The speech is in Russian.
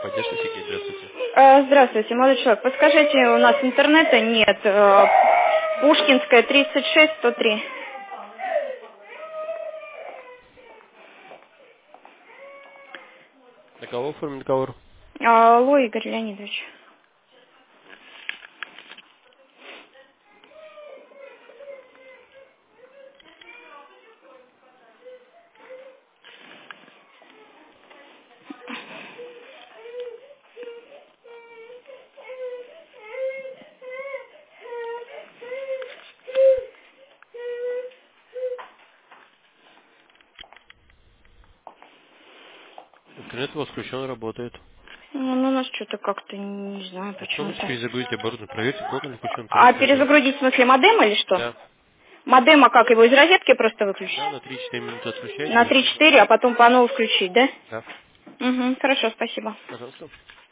Поддержка Сергей, здравствуйте. Здравствуйте, молодой человек. Подскажите, у нас интернета нет. Пушкинская, 36, 103. На кого оформлен договор? Алло, Игорь Леонидович. Интернет у вас включен, работает. Ну, у нас что-то как-то, не знаю, А что вы почему-то. перезагрузите оборудование? Проверьте, плотно ли включен интернет А снаружи. перезагрузить в смысле модем или что? Да. Модема как, его из розетки просто выключить? Да, на 3-4 минуты отключайте. На 3-4, а потом по новой включить, да? Да. Угу, хорошо, спасибо. Пожалуйста.